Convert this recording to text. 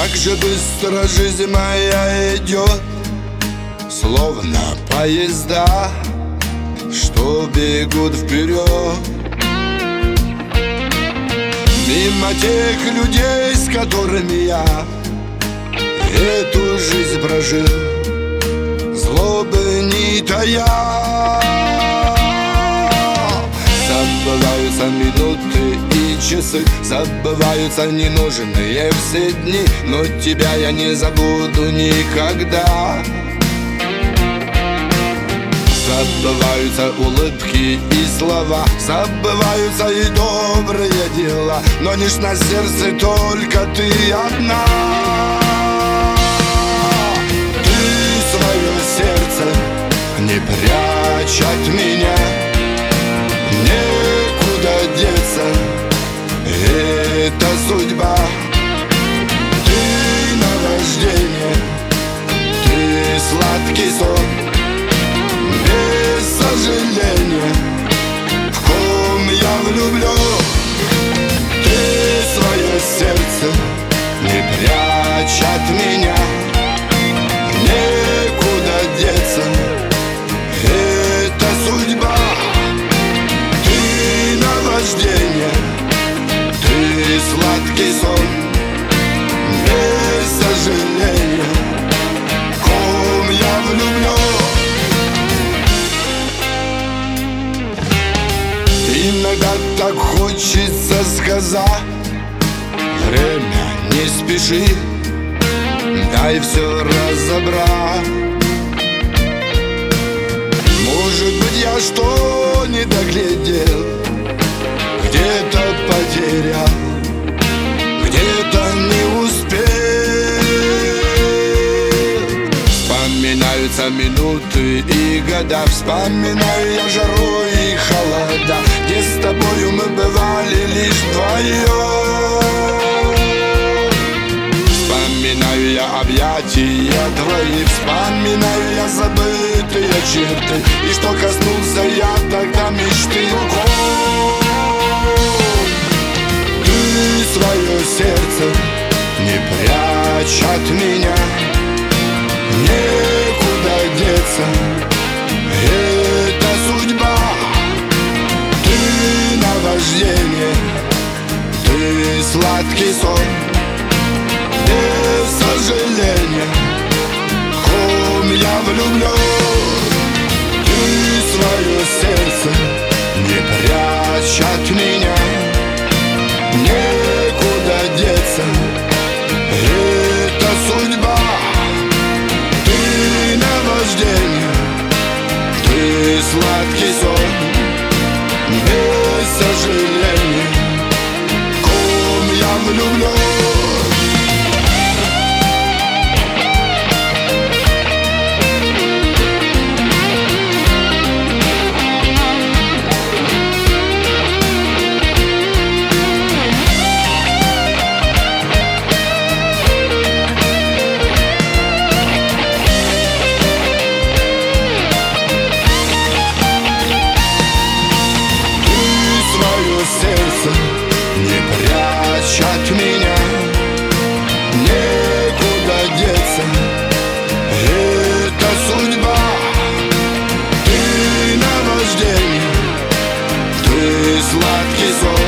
Как же быстро жизнь моя идет, словно поезда, что бегут вперед. Мимо тех людей, с которыми я эту жизнь прожил, злобы не тая. Забываются минуты и часы, забываются ненужные все дни, но тебя я не забуду никогда. Забываются улыбки и слова, забываются и добрые дела, но лишь на сердце только ты одна. Ты свое сердце не прячь от меня, некуда деться, это судьба. Ты наваждение, ты сладкий сон, без сожаления, в ком я влюблен. Ты свое сердце не прячь от меня, некуда деться, это судьба. Ты наваждение, ты сладкий сон, без сожаления, в ком я влюблен. Иногда так хочется сказать: время, не спеши, дай все разобрать. Может быть, я что не доглядел, где-то потерял, где-то не успел. Вспоминаются минуты и года, вспоминаю я жару и холода, где с тобою мы бывали лишь вдвоем. Вспоминаю я объятия твои, вспоминаю я забытые черты, и что коснулся я тогда мечты рукой. Ты свое сердце не прячь от меня, некуда деться, это судьба. Ты наваждение, ты сладкий сон, без сожаления, в ком я влюблен. Ты свое сердце не прячь от меня, некуда деться, это судьба. Ты наваждение, ты сладкий сон, без сожаления, в ком я влюблен. Сердце не прячь от меня, некуда деться, это судьба. Ты наваждение, ты сладкий сон,